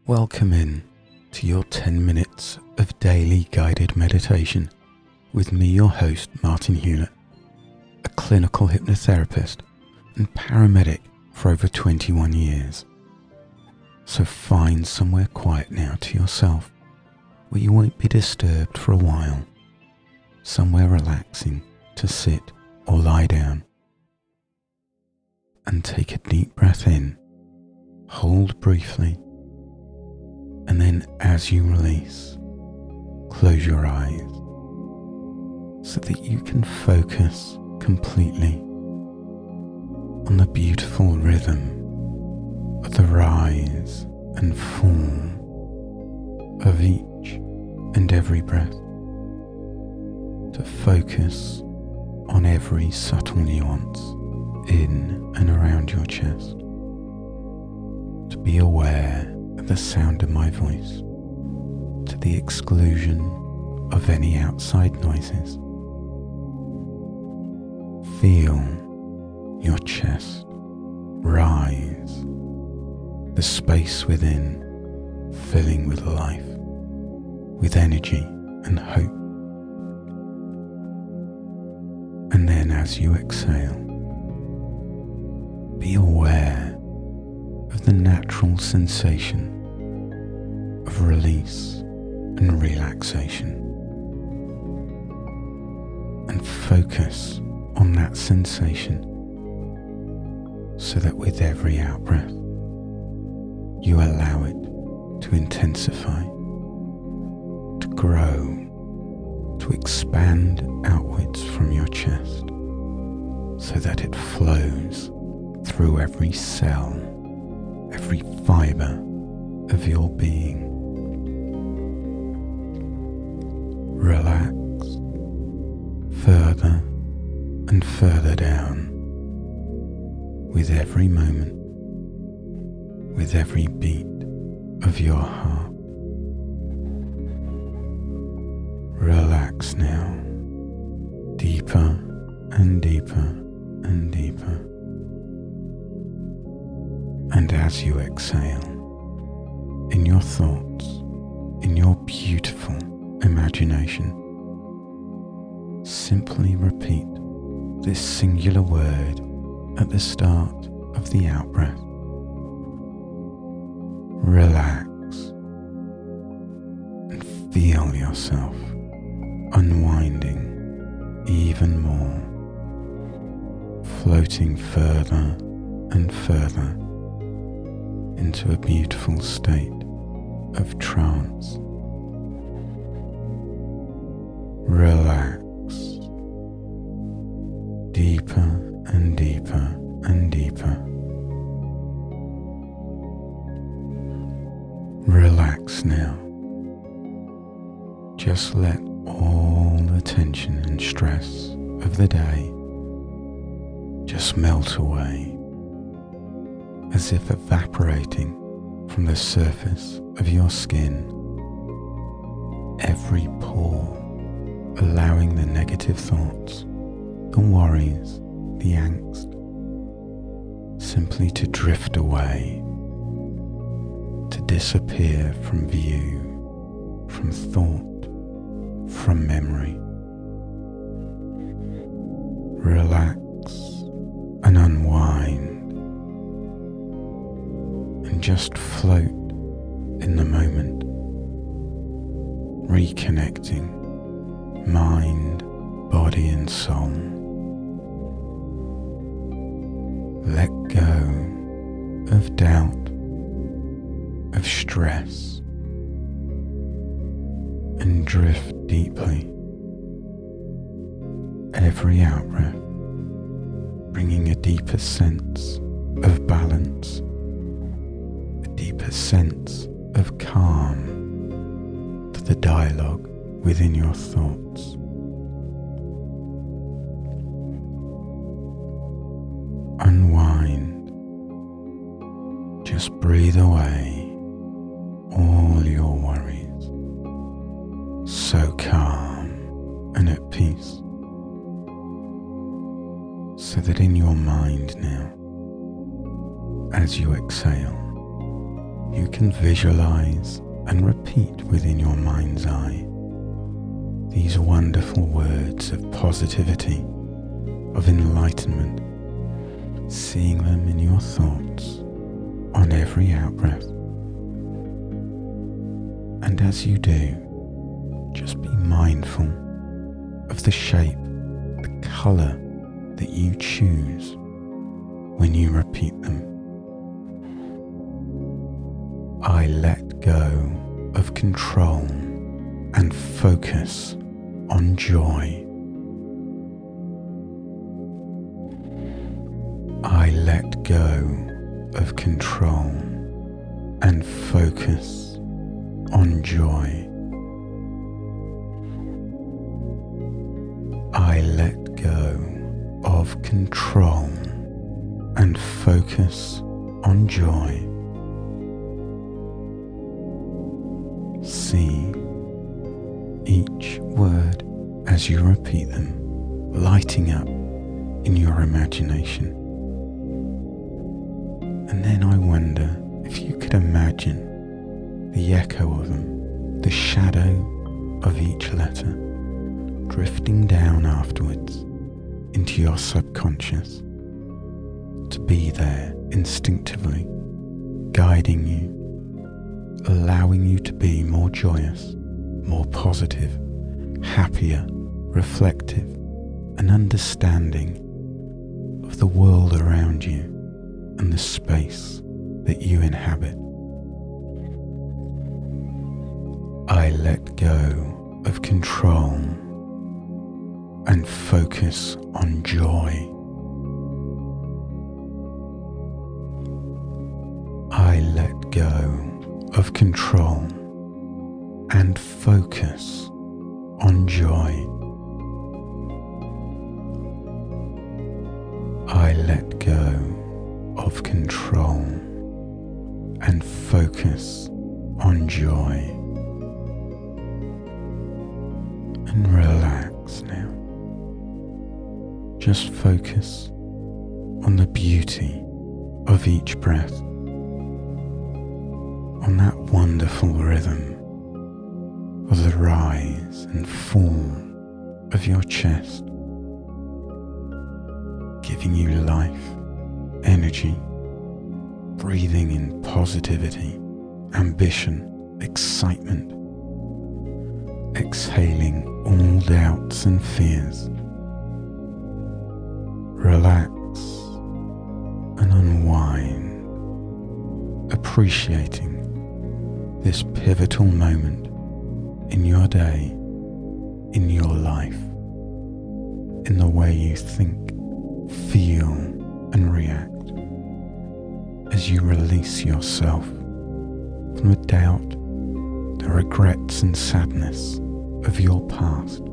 Welcome in to your 10 minutes of daily guided meditation with me, your host, Martin Hewlett, a clinical hypnotherapist and paramedic for over 21 years. So find somewhere quiet now to yourself where you won't be disturbed for a while, somewhere relaxing to sit or lie down. And take a deep breath in, hold briefly, and then as you release, close your eyes so that you can focus completely on the beautiful rhythm of the rise and fall of each and every breath, to focus on every subtle nuance in and around your chest, to be aware of the sound of my voice to the exclusion of any outside noises. Feel your chest rise, the space within filling with life, with energy and hope. And then as you exhale, be aware of the natural sensation of release and relaxation, and focus on that sensation so that with every out-breath you allow it to intensify, to grow, to expand outwards from your chest so that it flows through every cell, every fibre of your being. Relax further and further down with every moment, with every beat of your heart. Relax now, deeper and deeper and deeper. And as you exhale, in your thoughts, in your beautiful imagination, simply repeat this singular word at the start of the out-breath. Relax and feel yourself unwinding even more, floating further and further into a beautiful state of trance. Relax deeper and deeper and deeper. Relax now. Just let all the tension and stress of the day just melt away, as if evaporating from the surface of your skin. Every pore, allowing the negative thoughts, the worries, the angst, simply to drift away, to disappear from view, from thought, from memory. Relax and unwind, and just float in the moment, reconnecting mind, body and soul. Let go of doubt, of stress, and drift deeply. Every out-breath bringing a deeper sense of balance, a deeper sense of calm to the dialogue within your thoughts. Unwind. Just breathe away all your worries. So calm and at peace. So that in your mind now, as you exhale, you can visualize and repeat within your mind's eye these wonderful words of positivity, of enlightenment, seeing them in your thoughts on every out-breath. And as you do, just be mindful of the shape, the colour that you choose when you repeat them. I let go of control and focus on joy. I let go of control and focus on joy. I let go of control and focus on joy. See each word as you repeat them lighting up in your imagination. And then I wonder if you could imagine the echo of them, the shadow of each letter, drifting down afterwards into your subconscious, to be there instinctively, guiding you, allowing you to be more joyous, more positive, happier, reflective, and understanding of the world around you and the space that you inhabit. I let go of control and focus on joy. I let go of control and focus on joy. I let go of control and focus on joy. And relax now. Just focus on the beauty of each breath, on that wonderful rhythm of the rise and fall of your chest, giving you life, energy, breathing in positivity, ambition, excitement, exhaling all doubts and fears. Relax and unwind, appreciating this pivotal moment in your day, in your life, in the way you think, feel, and react as you release yourself from the doubt, the regrets and sadness of your past.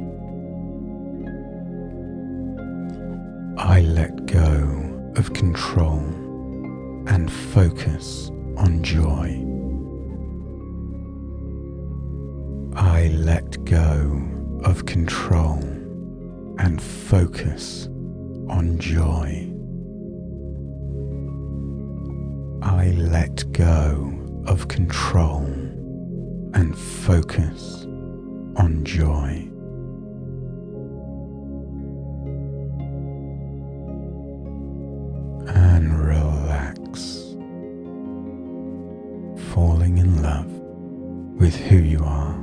I let go of control and focus on joy. I let go of control and focus on joy. I let go of control and focus on joy. And relax, falling in love with who you are.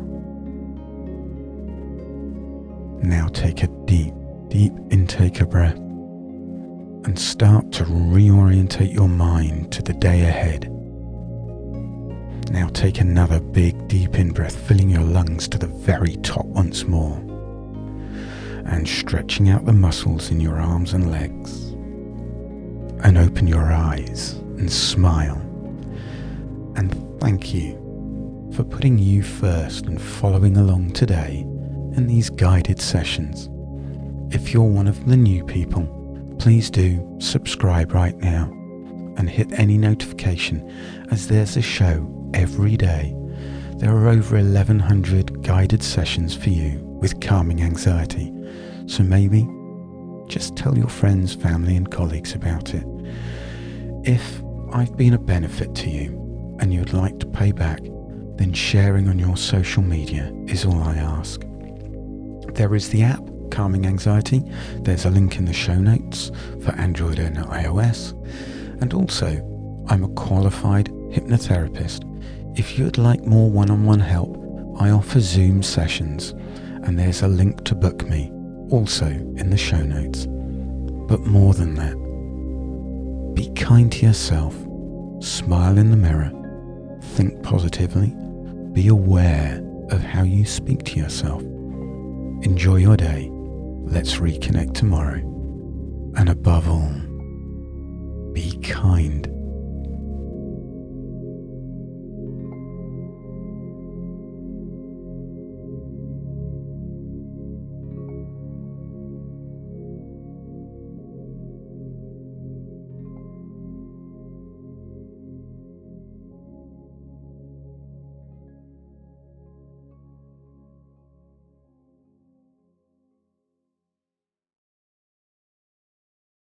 Now take a deep, deep intake of breath and start to reorientate your mind to the day ahead. Now take another big, deep in-breath, filling your lungs to the very top once more and stretching out the muscles in your arms and legs. And open your eyes and smile. And thank you for putting you first and following along today in these guided sessions. If you're one of the new people, please do subscribe right now and hit any notification, as there's a show every day. There are over 1,100 guided sessions for you with calming anxiety, so maybe just tell your friends, family and colleagues about it. If I've been a benefit to you, and you'd like to pay back, then sharing on your social media is all I ask. There is the app, Calming Anxiety. There's a link in the show notes for Android and iOS. And also, I'm a qualified hypnotherapist. If you'd like more one-on-one help, I offer Zoom sessions, and there's a link to book me, also in the show notes. But more than that, be kind to yourself, smile in the mirror, think positively, be aware of how you speak to yourself. Enjoy your day. Let's reconnect tomorrow. And above all, be kind